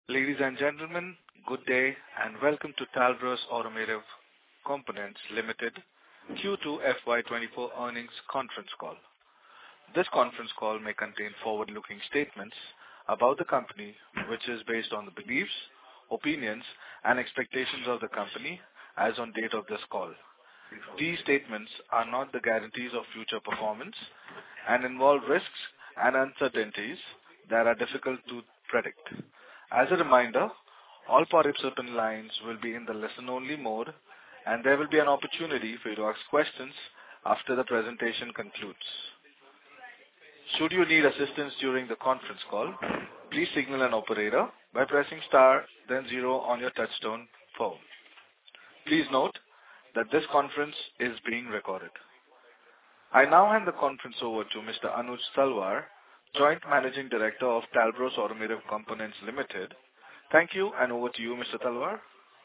Ladies and gentlemen, good day and welcome to Talbros Automotive Components Limited Q2 FY24 earnings conference call. This conference call may contain forward-looking statements about the company, which is based on the beliefs, opinions, and expectations of the company as on date of this call. These statements are not the guarantees of future performance and involve risks and uncertainties that are difficult to predict. As a reminder, all participant lines will be in the listen-only mode, and there will be an opportunity for you to ask questions after the presentation concludes. Should you need assistance during the conference call, please signal an operator by pressing star, then 0 on your touchtone phone. Please note that this conference is being recorded. I now hand the conference over to Mr. Anuj Talwar, Joint Managing Director of Talbros Automotive Components Limited. Thank you, and over to you, Mr. Talwar.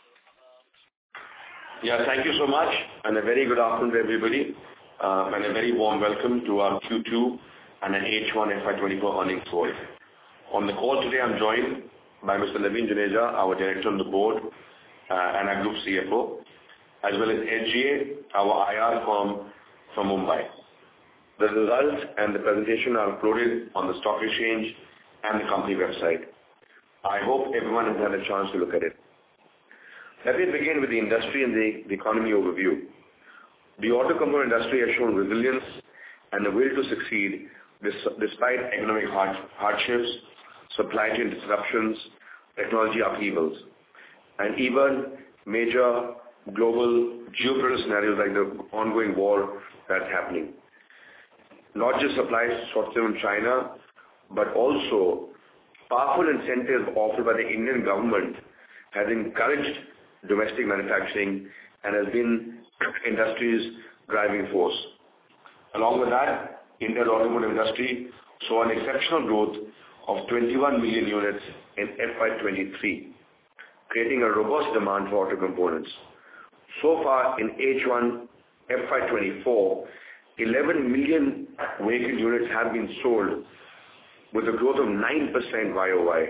Yeah, thank you so much, and a very good afternoon to everybody, and a very warm welcome to our Q2 and an H1 FY24 earnings call. On the call today, I'm joined by Mr. Naveen Juneja, our Director on the Board, and our Group CFO, as well as SGA, our IR firm from Mumbai. The results and the presentation are uploaded on the stock exchange and the company website. I hope everyone has had a chance to look at it. Let me begin with the industry and the economy overview. The auto component industry has shown resilience and the will to succeed despite economic hardships, supply chain disruptions, technology upheavals, and even major global geopolitical scenarios like the ongoing war that's happening. Not just supply shortages in China, but also powerful incentives offered by the Indian government has encouraged domestic manufacturing and has been industry's driving force. Along with that, India's automotive industry saw an exceptional growth of 21 million units in FY23, creating a robust demand for auto components. So far in H1 FY24, 11 million vehicle units have been sold with a growth of 9% YOY.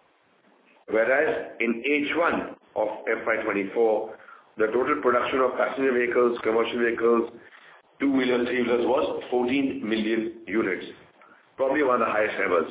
Whereas in H1 of FY24, the total production of passenger vehicles, commercial vehicles, two-wheelers, three-wheelers was 14 million units, probably one of the highest ever.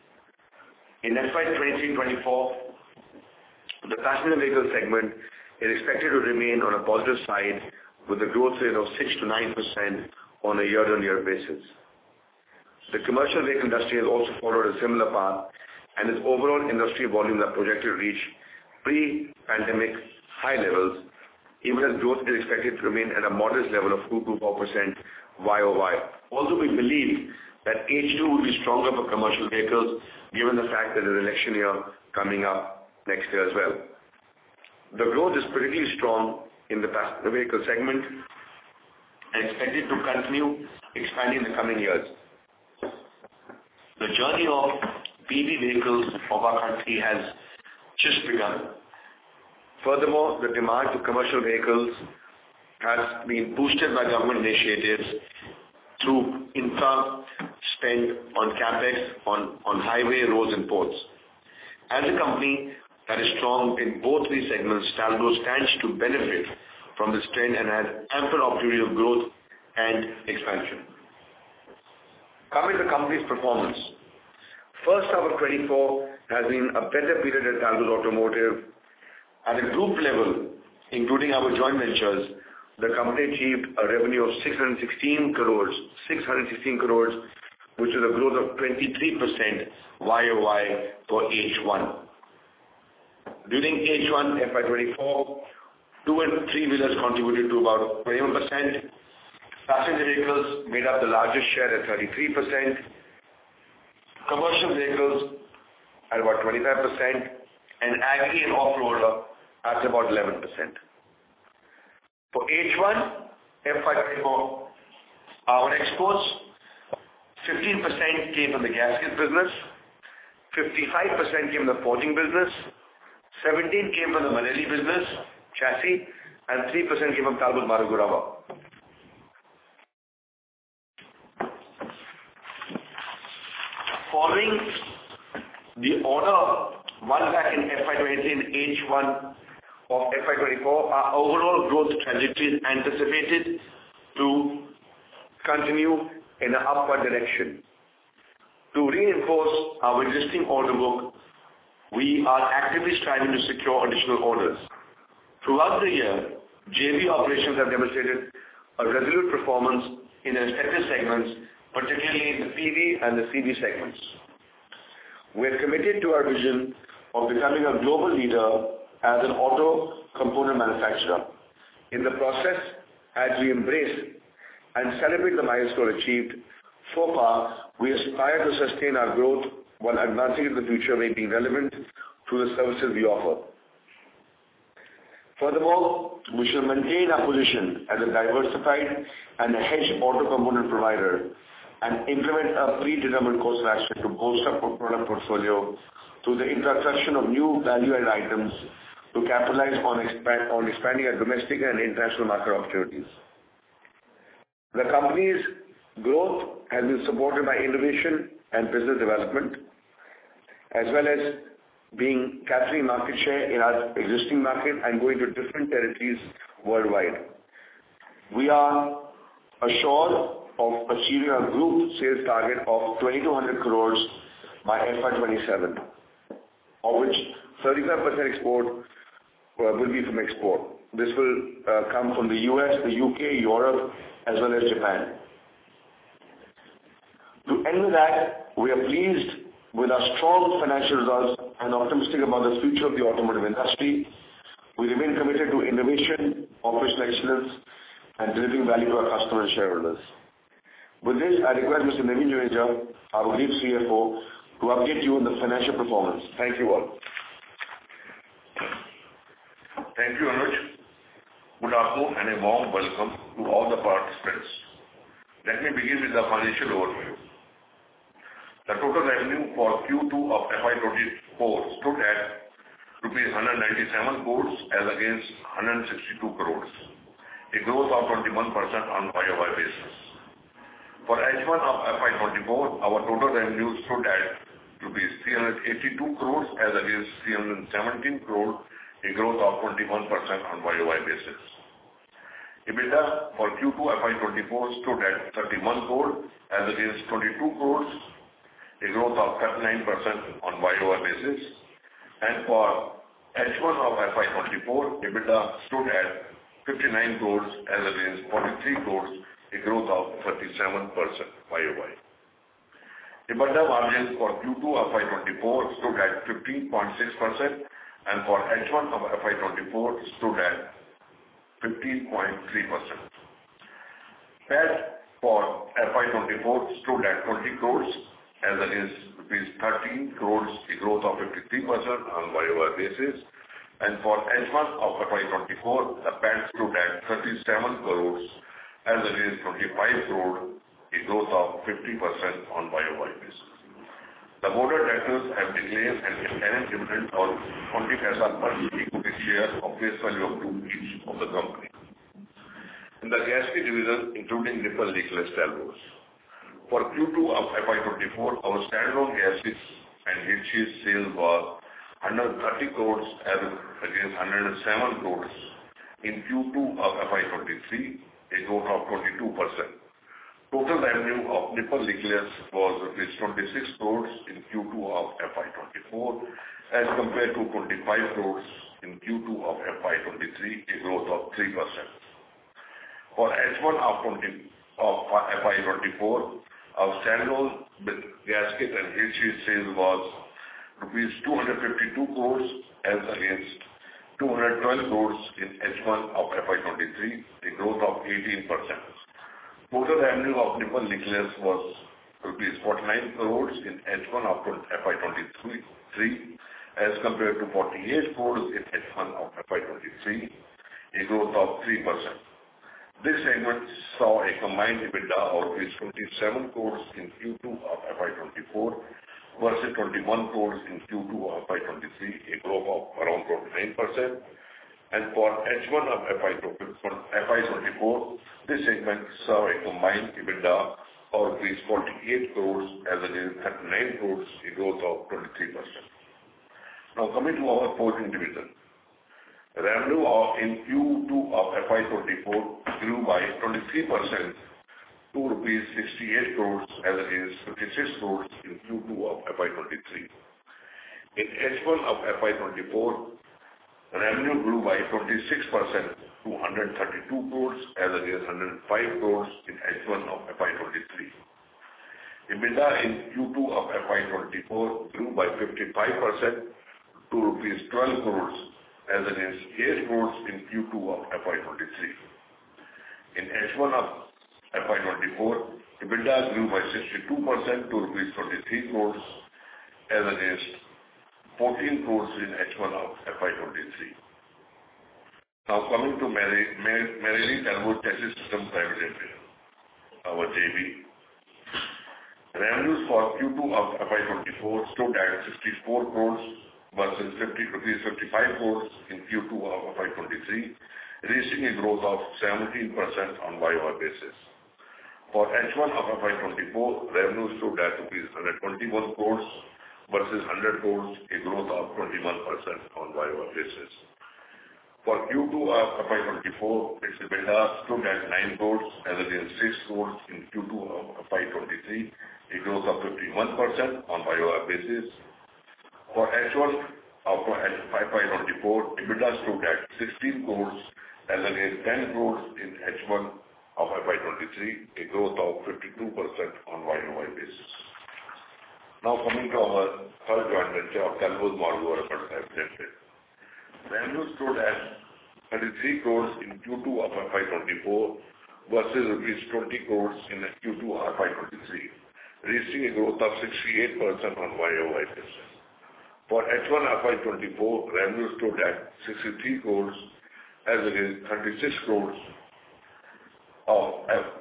In FY23-24, the passenger vehicle segment is expected to remain on a positive side with a growth rate of 6 to 9% on a year-on-year basis. The commercial vehicle industry has also followed a similar path, and its overall industry volumes are projected to reach pre-pandemic high levels, even as growth is expected to remain at a modest level of 2 to 4% YOY. Also, we believe that H2 will be stronger for commercial vehicles, given the fact that there's an election year coming up next year as well. The growth is particularly strong in the passenger vehicle segment and expected to continue expanding in the coming years. The journey of PV vehicles of our country has just begun. Furthermore, the demand for commercial vehicles has been boosted by government initiatives through infra spend on capex, on highway, roads and ports. As a company that is strong in both these segments, Talbros stands to benefit from this trend and has ample opportunity of growth and expansion. Coming to the company's performance. First half of 24 has been a better period at Talbros Automotive. At a group level, including our joint ventures, the company achieved a revenue of 616 crores, which is a growth of 23% YOY for H1. During H1 FY24, two and three-wheelers contributed to about 21%. Passenger vehicles made up the largest share at 33%. Commercial vehicles at about 25%. And agri and off-roader at about 11%. For H1 FY24, our exports, 15% came from the gasket business, 55% came from the forging business, 17% came from the Marelli business, chassis, and 3% came from Talbot Marugu Rubber. Following the order 1 lakh in FY23 and H1 of FY24, our overall growth trajectory is anticipated to continue in an upward direction. To reinforce our existing order book, we are actively striving to secure additional orders. Throughout the year, JV operations have demonstrated a resolute performance in their respective segments, particularly in the PV and the CV segments. We are committed to our vision of becoming a global leader as an auto component manufacturer. In the process, as we embrace and celebrate the milestone achieved, so far, we aspire to sustain our growth while advancing in the future by being relevant to the services we offer. Furthermore, we shall maintain our position as a diversified and a hedged auto component provider and implement a predetermined course of action to bolster our product portfolio through the introduction of new value-added items to capitalize on expanding our domestic and international market opportunities. The company's growth has been supported by innovation and business development, as well as capturing market share in our existing market and going to different territories worldwide. We are assured of achieving our group sales target of 2,200 crores by FY27, of which 35% export will be from export. This will come from the US, the UK, Europe, as well as Japan. To end with that, we are pleased with our strong financial results and optimistic about the future of the automotive industry. We remain committed to innovation, operational excellence, and delivering value to our customers and shareholders. With this, I request Mr. Naveen Juneja, our Group CFO, to update you on the financial performance. Thank you all. Thank you, Anuj. Good afternoon and a warm welcome to all the participants. Let me begin with the financial overview. The total revenue for Q2 of FY24 stood at rupees 197 crores as against 162 crores, a growth of 21% on YOY basis. For H1 of FY24, our total revenue stood at rupees 382 crores as against 317 crores, a growth of 21% on YOY basis. EBITDA for Q2 FY24 stood at 31 crores as against 22 crores, a growth of 39% on YOY basis. And for H1 of FY24, EBITDA stood at 59 crores as against 43 crores, a growth of 37% YOY. EBITDA margin for Q2 of FY24 stood at 15.6%, and for H1 of FY24 stood at 15.3%. PAT for FY24 stood at 20 crores as against rupees 13 crores, a growth of 53% on YOY basis. And for H1 of FY24, the PAT stood at 37 crores as against 25 crores, a growth of 50% on YOY basis. The board of directors have declared an interim dividend of 20 paisa per equity share of face value of 2 each of the company. In the gasket division, including Nippon Linkless Talbos, for Q2 of FY24, our standalone gaskets and heat sheet sales was 130 crores as against 107 crores in Q2 of FY23, a growth of 22%. Total revenue of Nippon Linkless was rupees 26 crores in Q2 of FY24 as compared to 25 crores in Q2 of FY23, a growth of 3%. For H1 of FY24, our standalone gasket and heat sheet sales was rupees 252 crores as against 212 crores in H1 of FY23, a growth of 18%. Total revenue of Nippon Linkless was rupees 49 crores in H1 of FY23 as compared to 48 crores in H1 of FY23, a growth of 3%. This segment saw a combined EBITDA of 27 crores in Q2 of FY24 versus 21 crores in Q2 of FY23, a growth of around 29%. And for H1 of FY24, this segment saw a combined EBITDA of 48 crores as against 39 crores, a growth of 23%. Now coming to our forging division. Revenue in Q2 of FY24 grew by 23% to rupees 68 crores as against 56 crores in Q2 of FY23. In H1 of FY24, revenue grew by 26% to 132 crores as against 105 crores in H1 of FY23. EBITDA in Q2 of FY24 grew by 55% to rupees 12 crores as against 8 crores in Q2 of FY23. In H1 of FY24, EBITDA grew by 62% to rupees 23 crores as against 14 crores in H1 of FY23. Now coming to Marelli Talbot Chassis System Private Limited, our JV. Revenues for Q2 of FY24 stood at 64 crores versus 55 crores in Q2 of FY23, reaching a growth of 17% on YOY basis. For H1 of FY24, revenues stood at rupees 121 crores versus 100 crores, a growth of 21% on YOY basis. For Q2 of FY24, its EBITDA stood at 9 crores as against 6 crores in Q2 of FY23, a growth of 51% on YOY basis. For H1 of FY24, EBITDA stood at 16 crores as against 10 crores in H1 of FY23, a growth of 52% on YOY basis. Now coming to our third joint venture of Talbot Marlborough Private Limited. Revenue stood at 33 crores in Q2 of FY24 versus rupees 20 crores in Q2 of FY23, reaching a growth of 68% on YOY basis. For H1 FY24, revenue stood at 63 crores as against 36 crores of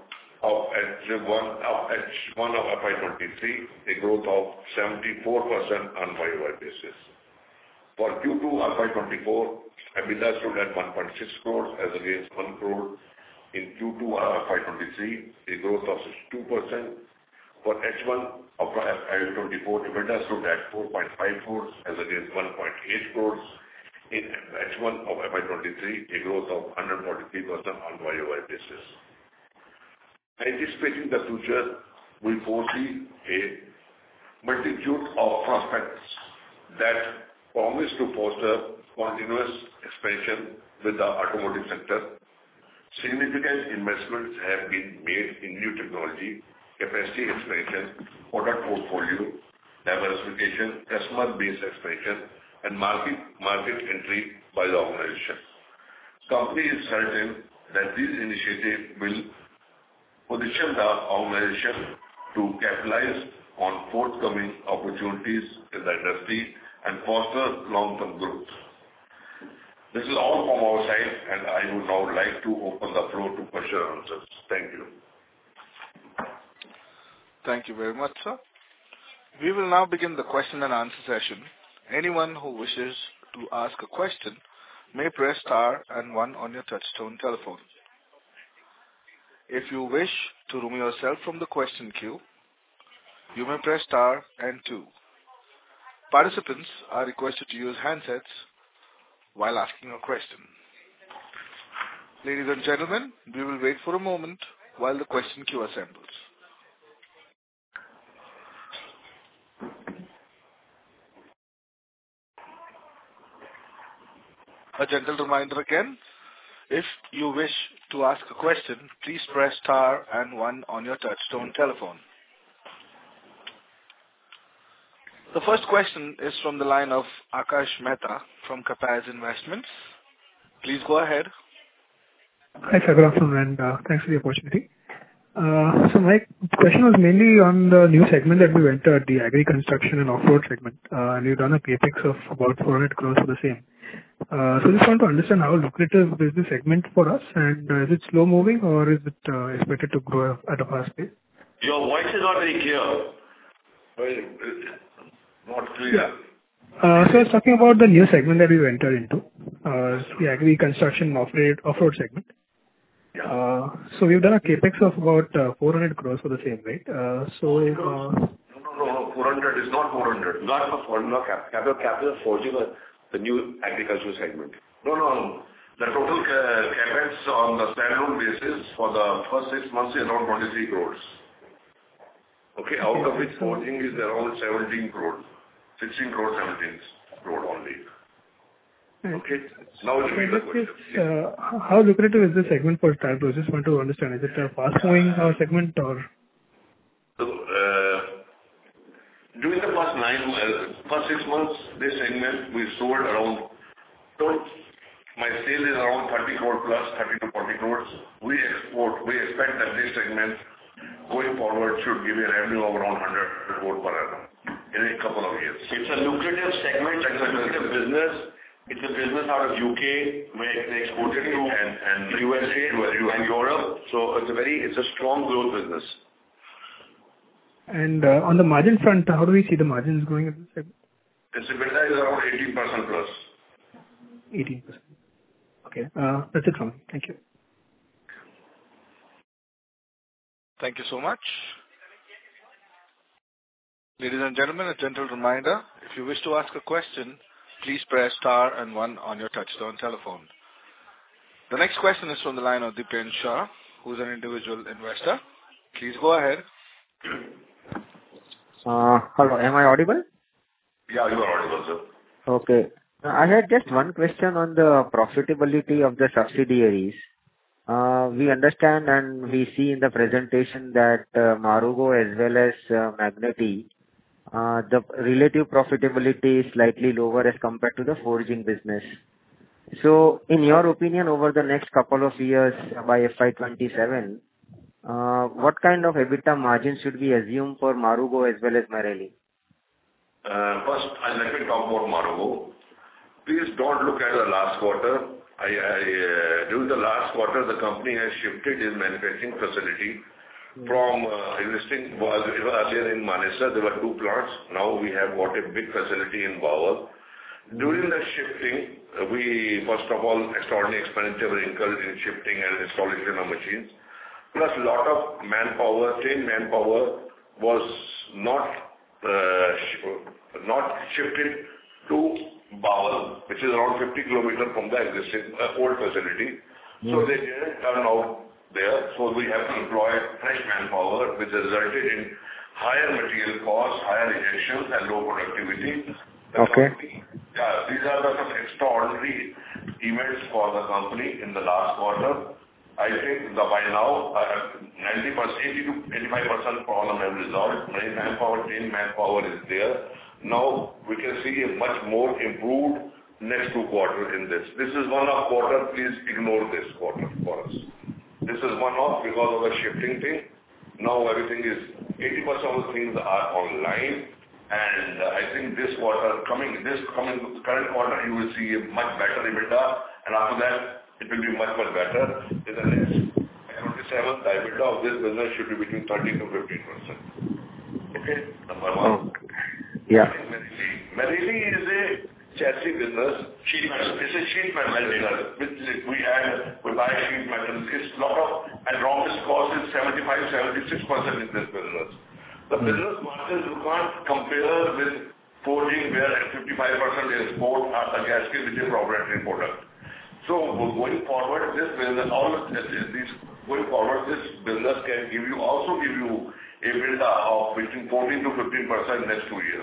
H1 of FY23, a growth of 74% on YOY basis. For Q2 FY24, EBITDA stood at 1.6 crores as against 1 crore in Q2 FY23, a growth of 62%. For H1 of FY24, EBITDA stood at 4.5 crores as against 1.8 crores in H1 of FY23, a growth of 143% on YOY basis. Anticipating the future, we foresee a multitude of prospects that promise to foster continuous expansion with the automotive sector. Significant investments have been made in new technology, capacity expansion, product portfolio, diversification, customer base expansion, and market entry by the organization. Company is certain that these initiatives will position the organization to capitalize on forthcoming opportunities in the industry and foster long-term growth. This is all from our side, and I would now like to open the floor to question and answers. Thank you. Thank you very much, sir. We will now begin the question and answer session. Anyone who wishes to ask a question may press star and 1 on your touchtone telephone. If you wish to remove yourself from the question queue, you may press star and 2. Participants are requested to use handsets while asking a question. Ladies and gentlemen, we will wait for a moment while the question queue assembles. A gentle reminder again, if you wish to ask a question, please press star and 1 on your touchtone telephone. The first question is from the line of Akash Mehta from Capaz Investments. Please go ahead. Hi, sir. Good afternoon, and thanks for the opportunity. So my question was mainly on the new segment that we entered, the agri construction and off-road segment, and we've done a capex of about 400 crores for the same. So I just want to understand how lucrative is this segment for us, and is it slow moving or is it expected to grow at a fast pace? Your voice is not very clear. Not clear. Yeah. So I was talking about the new segment that we've entered into, the agri construction off-road segment. Yeah. So we've done a capex of about 400 crores for the same, right? No. 400 400 is not 400. Not for capital forging the new agricultural segment. No. The total capex on the standalone basis for the first 6 months is around 23 crores. Okay, out of which forging is around 17 crores. 16 crores, 17 crores only. Okay. Now repeat the question. How lucrative is this segment for Talbros? Just want to understand. Is it a fast-moving segment or? So, during the first 6 months, this segment we sold around. My sale is around 30 crore plus, 30 to 40 crores. We expect that this segment going forward should give a revenue of around 100 crore per annum in a couple of years. It's a lucrative segment, it's a lucrative business. It's a business out of UK where they exported to and USA and Europe. So it's a strong growth business. And on the margin front, how do we see the margins going at this segment? Its EBITDA is around 18% plus. 18%. Okay. That's it from me. Thank you. Thank you so much. Ladies and gentlemen, a gentle reminder, if you wish to ask a question, please press star and 1 on your touchtone telephone. The next question is from the line of Dipen Shah, who is an individual investor. Please go ahead. Hello, am I audible? Yeah, you are audible, sir. Okay. I had just one question on the profitability of the subsidiaries. We understand and we see in the presentation that Marugo as well as Magneti, the relative profitability is slightly lower as compared to the forging business. So, in your opinion, over the next couple of years by FY27, what kind of EBITDA margin should we assume for Marugo as well as Marelli? First, let me talk about Marugo. Please don't look at the last quarter. During the last quarter, the company has shifted its manufacturing facility from existing, was earlier in Manesar, there were 2 plants. Now we have got a big facility in Bawal. During the shifting, we first of all, extraordinary expenditure were incurred in shifting and installation of machines. Plus a lot of manpower, trained manpower was not shifted to Bawal, which is around 50 kilometers from the existing old facility. So they didn't turn out there. So we have to employ fresh manpower, which has resulted in higher material costs, higher injections and low productivity. Okay. These are the some extraordinary events for the company in the last quarter. I think by now, 80 to 85% problem have resolved. Trained manpower is there. Now we can see a much more improved next 2 quarters in this. This is one-off quarter. Please ignore this quarter for us. This is one-off because of the shifting thing. Now everything is 80% of the things are online, and I think this quarter current quarter you will see a much better EBITDA, and after that it will be much better. In the next 27, the EBITDA of this business should be between 13 to 15%. Okay, number 1. Yeah. Marelli is a chassis business. It's a sheet metal business. We buy sheet metal. It's lot of, and raw material cost is 75-76% in this business. The business margins you can't compare with forging where 55% is export or the gasket which is proprietary product. So going forward, this business, this business can also give you EBITDA of between 14 to 15% next 2 years.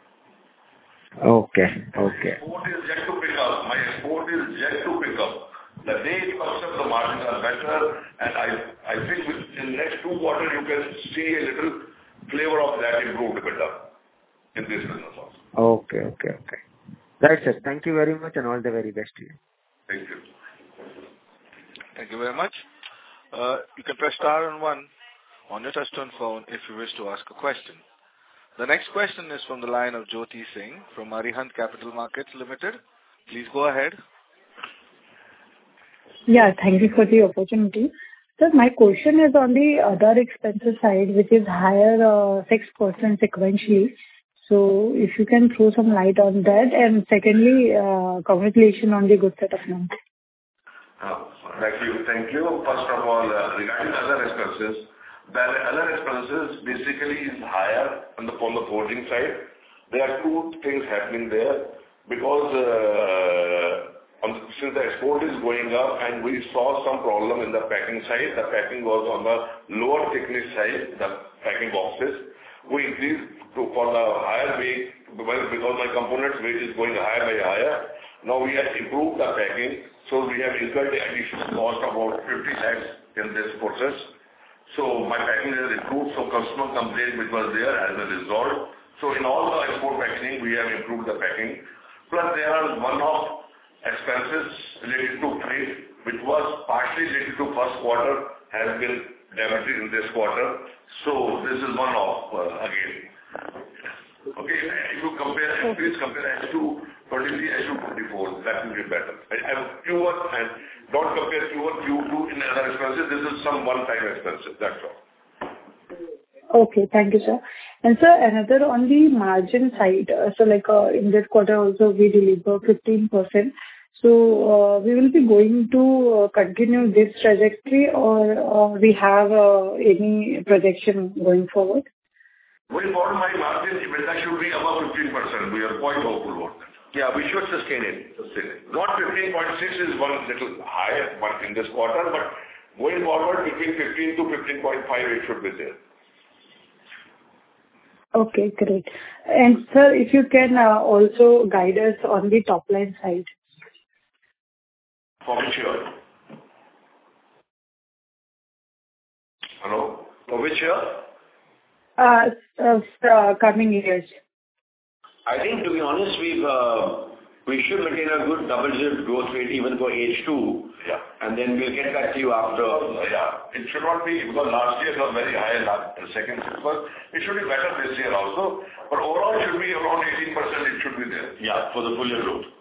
Okay. Export is yet to pick up. My export is yet to pick up. The day it comes up, the margins are better, and I think in next 2 quarters you can see a little flavor of that improved EBITDA in this business also. Okay. That's it. Thank you very much and all the very best to you. Thank you. Thank you very much. You can press star and 1 on your touchtone phone if you wish to ask a question. The next question is from the line of Jyoti Singh from Arihant Capital Markets Limited. Please go ahead. Yeah, thank you for the opportunity. Sir, my question is on the other expenses side, which is higher 6% sequentially. So if you can throw some light on that. And secondly, congratulations on the good set of numbers. Thank you. First of all, regarding other expenses, The other expenses basically is higher on the forging side. There are two things happening there because since the export is going up and we saw some problem in the packing side, the packing was on the lower thickness side, the packing boxes. We increased for the higher weight because my components weight is going higher by higher. Now we have improved the packing, so we have incurred the additional cost about 50 lakhs in this process. So my packing has improved, so customer complaint which was there has been resolved. So in all the export packaging, we have improved the packing. Plus there are one-off expenses related to freight, which was partially related to first quarter, has been debited in this quarter. So this is one-off again. Okay, if you compare, please compare H2 23, H2 24, that will be better. Q1 and don't compare Q1, Q2 in other expenses. This is some one-time expenses, that's all. Okay, thank you, sir. And sir, another on the margin side, so like in this quarter also we deliver 15%. So we will be going to continue this trajectory or we have any projection going forward? Going forward, my margin EBITDA should be above 15%. We are quite hopeful about that. Yeah, we should sustain it. Not 15.6 is one little higher one in this quarter, but going forward between 15 to 15.5 it should be there. Okay, great. And sir, if you can also guide us on the top line side. For which year? Hello? For which year? Coming years. I think, to be honest, we should maintain a good double-digit growth rate even for H2. Yeah. And then we'll get back to you after. Yeah. It should not be, because last year it was very high, second quarter. It should be better this year also. But overall it should be around 18%, it should be there. Yeah, for the full year growth.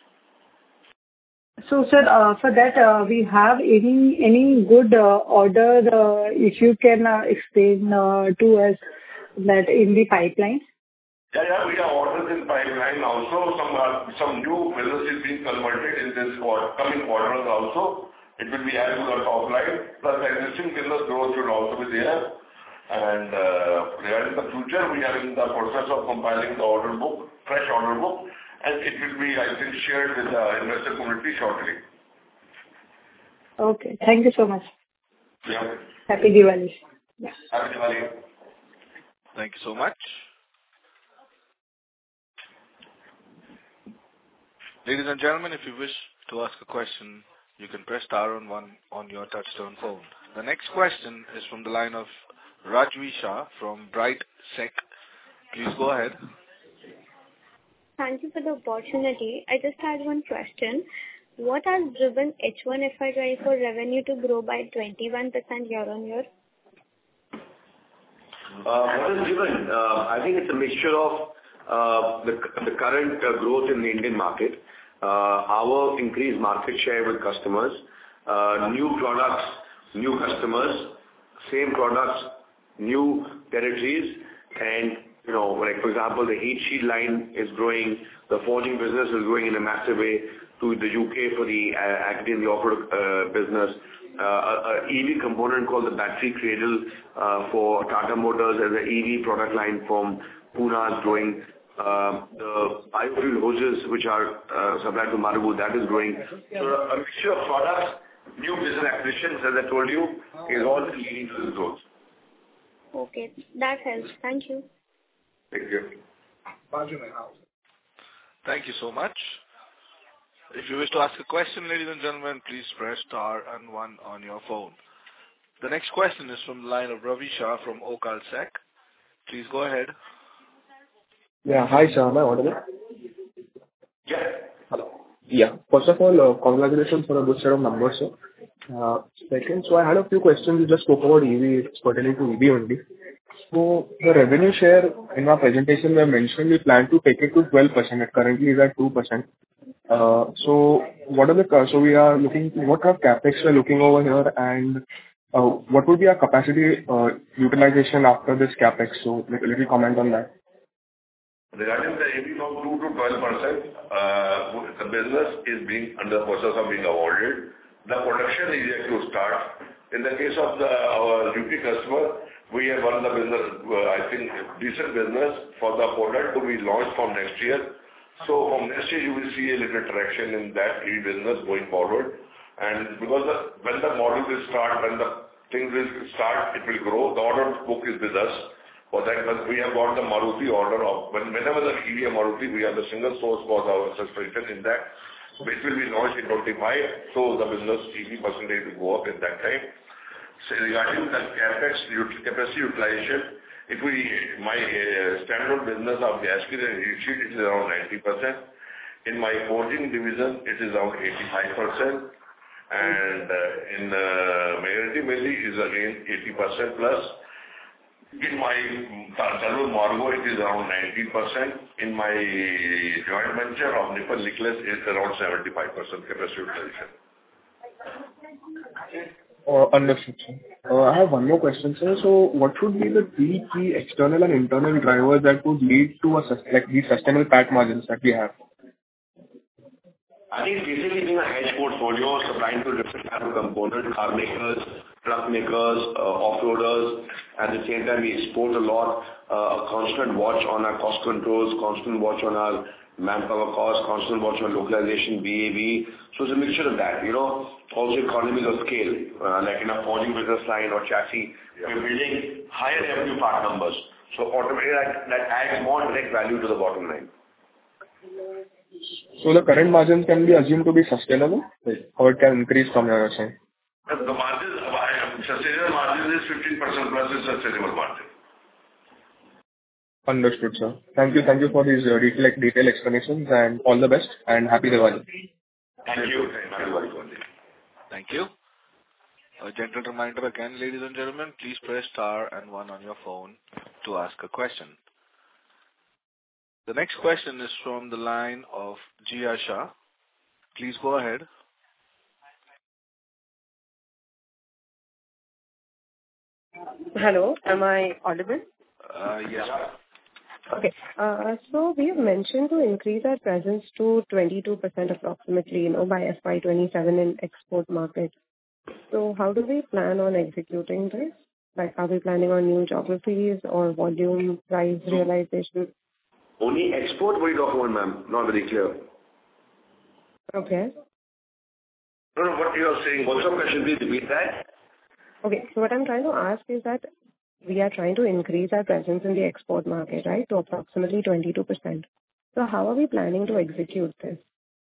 So, sir, for that, we have any good order, if you can explain to us that in the pipeline? Yeah, we have orders in pipeline also. Some new business is being converted in this coming quarters also. It will be added to the top line. Plus existing business growth should also be there. And regarding the future, we are in the process of compiling the order book, fresh order book, and it will be, I think, shared with the investor community shortly. Okay, thank you so much. Yeah. Happy Diwali. Yeah. Happy Diwali. Thank you so much. Ladies and gentlemen, if you wish to ask a question, you can press star on one on your touchtone phone. The next question is from the line of Rajvi Shah from Bright Sec. Please go ahead. Thank you for the opportunity. I just had one question. What has driven H1 FY24 revenue to grow by 21% year-on-year? What is driven? I think it's a mixture of the current growth in the Indian market, our increased market share with customers, new products, new customers, same products, new territories, and like for example, the heat sheet line is growing, the forging business is growing in a massive way to the UK for the active and the off-road business. EV component called the battery cradle for Tata Motors as an EV product line from Pune is growing. The biofuel hoses which are supplied to Marugu, that is growing. So a mixture of products, new business acquisitions, as I told you, is all leading to this growth. Okay, that helps. Thank you. Thank you. Thank you so much. If you wish to ask a question, ladies and gentlemen, please press star and one on your phone. The next question is from the line of Ravi Shah from Okal Sec. Please go ahead. Yeah, hi sir, am I audible? Yeah. Hello. Yeah, first of all, congratulations for a good set of numbers, sir. Second, so I had a few questions. You just spoke about EV, it's pertaining to EV only. So the revenue share in our presentation we have mentioned we plan to take it to 12%. It currently is at 2%. So what are so we are looking, what kind of capex we are looking over here, and what would be our capacity utilization after this capex? So a little comment on that. Regarding the EV from 2 to 12%, the business is under process of being awarded. The production is yet to start. In the case of our UP customer, we have won the business, I think decent business for the product to be launched from next year. So from next year, you will see a little traction in that business going forward. And because when the model will start, when the things will start, it will grow. The order book is with us. For that, we have got the Maruti order of whenever the EV Maruti, we have the single source for our suspension in that. It will be launched in 25, so the business EV percentage will go up at that time. So regarding the capacity utilization, my standard business of gasket and heat sheet, it is around 90%. In my forging division, it is around 85%. And in Magneti mainly is again 80% plus. In my Talur Margo, it is around 19%. In my joint venture of Nippon Nicholas, it's around 75% capacity utilization. Understood, sir. I have one more question, sir. So what should be the three key external and internal drivers that would lead to these sustainable PAT margins that we have? I think basically being a hedge portfolio, supplying to different kind of components, car makers, truck makers, off-roaders. At the same time, we export a lot, a constant watch on our cost controls, constant watch on our manpower costs, constant watch on localization, BAV. So it's a mixture of that, also economies of scale, like in a forging business line or chassis, we're building higher revenue part numbers. So automatically that adds more direct value to the bottom line. So the current margins can be assumed to be sustainable, or it can increase from your side? The margins, sustainable margin is 15% plus is sustainable margin. Understood, sir. Thank you for these detailed explanations, and all the best, and happy Diwali. Thank you. Thank you. A gentle reminder again, ladies and gentlemen, please press star and 1 on your phone to ask a question. The next question is from the line of Jia Shah. Please go ahead. Hello, am I audible? Yes. Okay. So we have mentioned to increase our presence to 22% approximately, by FY27 in export market. So how do we plan on executing this? Like, are we planning on new geographies or volume, price realization? Only export, what are you talking about, ma'am? Not very clear. Okay. No, what you are saying, what's your question? Please repeat that. Okay, so what I'm trying to ask is that we are trying to increase our presence in the export market, right, to approximately 22%. So how are we planning to execute this?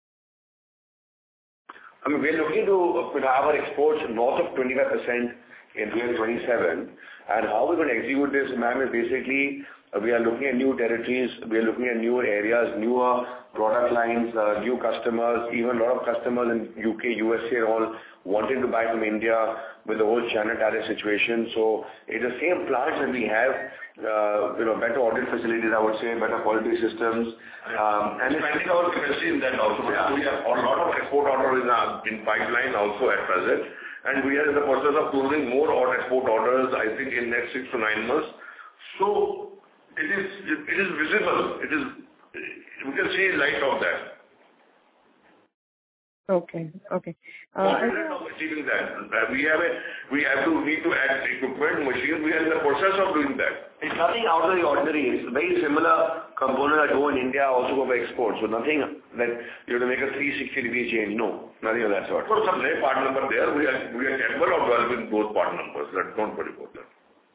I mean, we're looking to have our exports north of 25% in 2027. And how we're going to execute this, ma'am, is basically we are looking at new territories, we are looking at new areas, newer product lines, new customers, even a lot of customers in UK, USA all wanting to buy from India with the whole China tariff situation. So it's the same plants that we have, better audit facilities, I would say, better quality systems. And expanding our capacity in that also. Yeah. We have a lot of export orders in pipeline also at present. And we are in the process of closing more export orders, I think, in next 6 to 9 months. So it is visible. We can see light of that. Okay. Confident of achieving that. We need to add equipment, machines. We are in the process of doing that. It's nothing out of the ordinary. It's very similar component that go in India also go by export. So nothing that you have to make a 360-degree change. No, nothing of that sort. For some part number there, we are capable of developing those part numbers. Don't worry about that.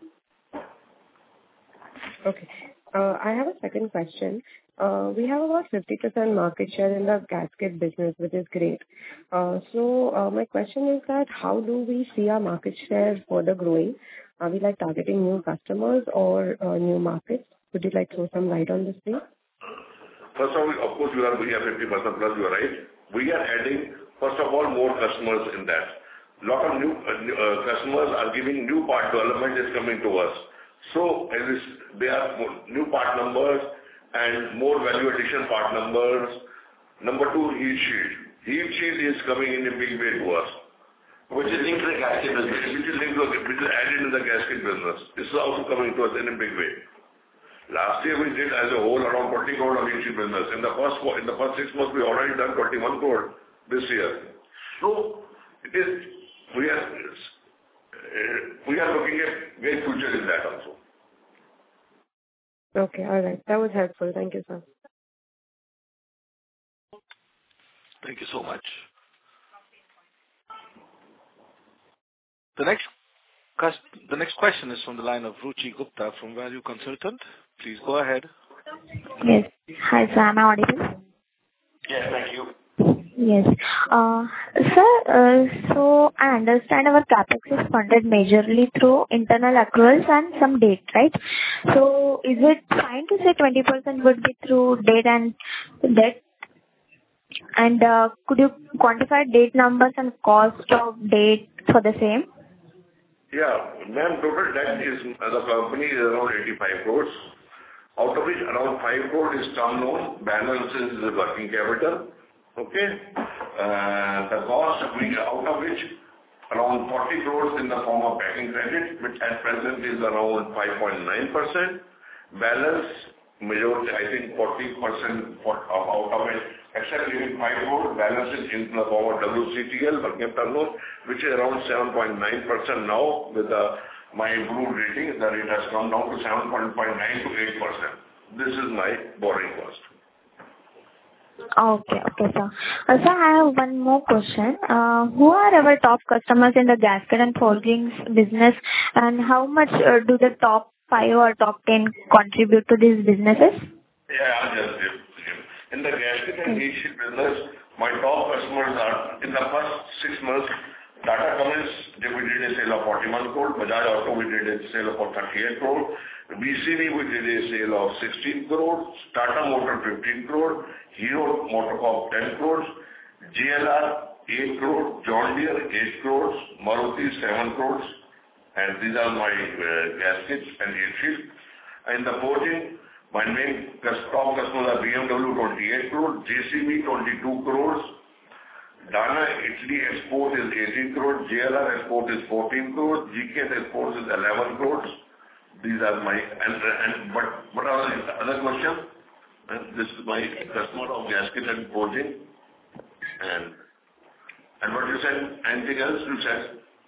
Okay. I have a second question. We have about 50% market share in the gasket business, which is great. So my question is that how do we see our market share further growing? Are we targeting new customers or new markets? Would you like to throw some light on this, please? First of all, of course, we are 50% plus, you are right. We are adding, first of all, more customers in that. A lot of new customers are giving new part development is coming to us. So they are new part numbers and more value addition part numbers. Number 2, heat shield. Heat shield is coming in a big way to us. Which is linked to the gasket business. Which is added in the gasket business. This is also coming to us in a big way. Last year we did as a whole around 40 crore of heat shield business. In the first 6 months we already done 21 crore this year. So we are we are looking at great future in that also. Okay. All right. That was helpful. Thank you, sir. Thank you so much. The next question is from the line of Ruchi Gupta from Value Consultant. Please go ahead. Yes. Hi, sir. Am I audible? Yes, thank you. Yes. Sir, so I understand our CapEx is funded majorly through internal accruals and some debt, right? So is it fine to say 20% would be through debt and debt? And could you quantify debt numbers and cost of debt for the same? Yeah. Ma'am, total debt is, as a company, is around 85 crores, out of which around 5 crores is term loan, balance is working capital. Okay? The cost, out of which around 40 crores in the form of banking credit, which at present is around 5.9%. Balance, majority, I think 40% out of it, except leaving 5 crores, balance is in the form of WCTL, working capital loan, which is around 7.9% now. With my improved rating, the rate has come down to 7.9 to 8%. This is my borrowing cost. Okay, sir. Sir, I have one more question. Who are our top customers in the gasket and forgings business, and how much do the top 5 or top 10 contribute to these businesses? Yeah, I'll just give. In the gasket and heat shield business, my top customers are, in the first 6 months, Tata Cummins, we did a sale of 41 crore, Bajaj Auto, we did a sale of 38 crore, BCV, we did a sale of 16 crore, Tata Motor 15 crore, Hero Motocorp 10 crores, JLR 8 crore, John Deere 8 crores, Maruti 7 crores, and these are my gaskets and heat shield. In the forging, my main top customers are BMW 28 crore, JCB 22 crores, Dana Italy export is 18 crores, JLR export is 14 crores, GKS export is 11 crores. These are my, but what are the other question? This is my customer of gasket and forging. And what you said, anything else you said?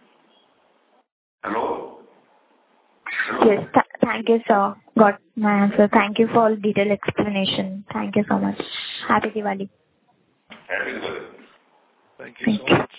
Hello? Yes, thank you, sir. Got my answer. Thank you for all detailed explanation. Thank you so much. Happy Diwali. Happy Diwali. Thank you so much.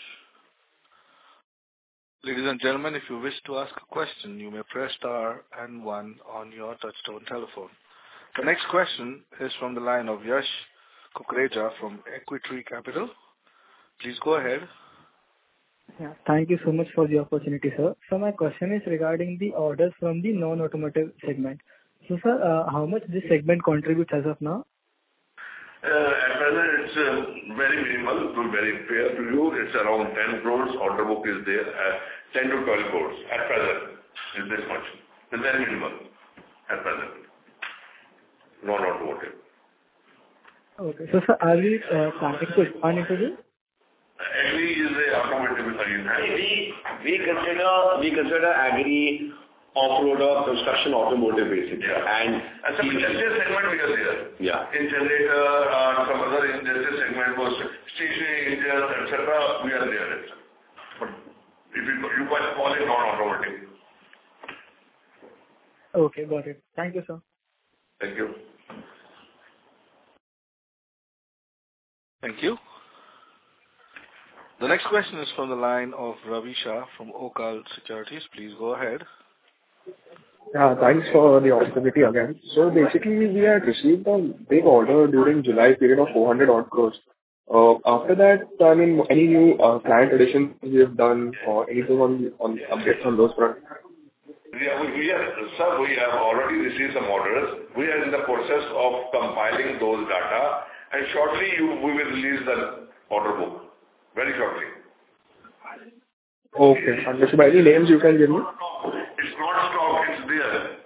Ladies and gentlemen, if you wish to ask a question, you may press star and 1 on your touchtone telephone. The next question is from the line of Yash Kukreja from Equitree Capital. Please go ahead. Yeah, thank you so much for the opportunity, sir. So my question is regarding the orders from the non-automotive segment. So, sir, how much this segment contributes as of now? At present, it's very minimal, to be very fair to you. It's around 10 crores. Order book is there, 10 to 12 crores. At present, is this much. It's very minimal at present. Non-automotive. Okay. So, sir, are we planning to expand into this? Agri is a automotive again. We consider agri, off-road, construction, automotive basically. Yeah. And some industrial segment we are there. Yeah. In generator, some other industrial segment was stationary engines, etc. We are there. But if you can call it non-automotive. Okay, got it. Thank you, sir. Thank you. Thank you. The next question is from the line of Ravi Shah from Okal Securities. Please go ahead. Yeah, thanks for the opportunity again. So basically, we had received a big order during July period of 400 odd crores. After that, I mean, any new client additions we have done or anything on updates on those fronts? We have already received some orders. We are in the process of compiling those data, and shortly we will release the order book. Very shortly. Okay. Understood. Any names you can give me? It's not stock, it's there.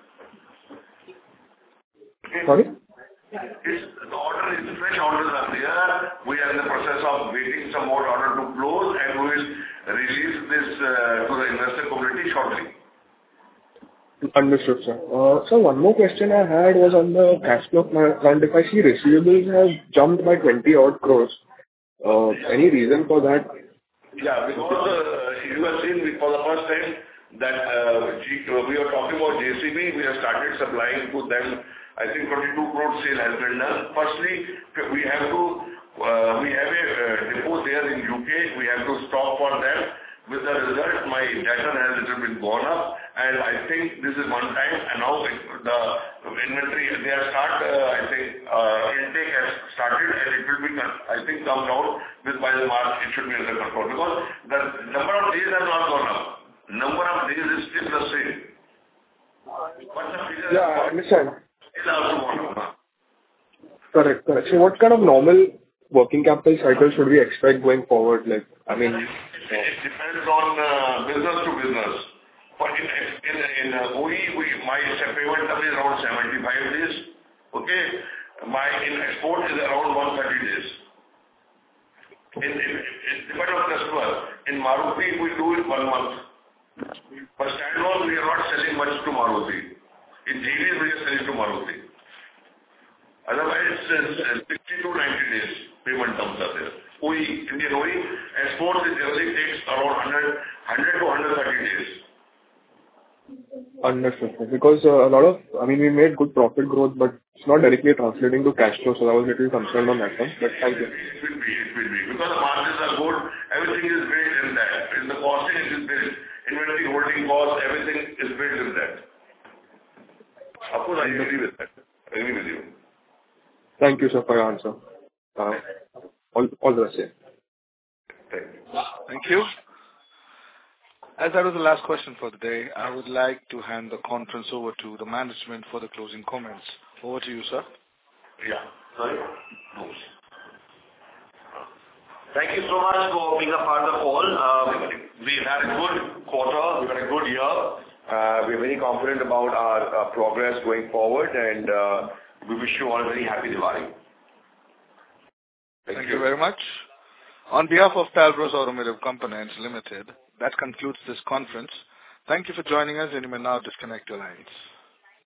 Sorry? The order is, fresh orders are there. We are in the process of waiting some more order to close, and we will release this to the investor community shortly. Understood, sir. So one more question I had was on the cash flow front. If I see receivables have jumped by 20 odd crores. Any reason for that? Yeah, because you have seen for the first time that we are talking about JCB. We have started supplying to them. I think 22 crore sale has been done. Firstly, we have a depot there in UK. We have to stock for them. With the result, my debtor has little bit gone up, and I think this is one time, and now the inventory, they have intake has started, and it will be, I think, come down by the March, it should be under control, because the number of days has not gone up. Number of days is still the same. But the figure I understand. Is also gone up. Correct. So what kind of normal working capital cycle should we expect going forward? Like, I mean, it depends on business to business. But in OE, my payment term is around 75 days. Okay, in export is around 130 days. In depend on customer. In Maruti, we do it 1 month. But standalone, we are not selling much to Maruti. In JVs, we are selling to Maruti. Otherwise, it's 60 to 90 days payment terms are there. Indian OE, exports it generally takes around 100 to 130 days. Understood. Because we made good profit growth, but it's not directly translating to cash flow, so I was a little concerned on that one. But thank you. It will be. Because the margins are good, everything is built in that. In the costing, it is built. Inventory holding cost, everything is built in that. Of course, I agree with that. I agree with you. Thank you, sir, for your answer. All the best. Thank you. As that was the last question for the day, I would like to hand the conference over to the management for the closing comments. Over to you, sir. Yeah. Sorry? No. Thank you so much for being a part of the call. We've had a good quarter. We've had a good year. We're very confident about our progress going forward, and we wish you all a very happy Diwali. Thank you very much. On behalf of Talbros Automotive Components Limited, that concludes this conference. Thank you for joining us, and you may now disconnect your lines.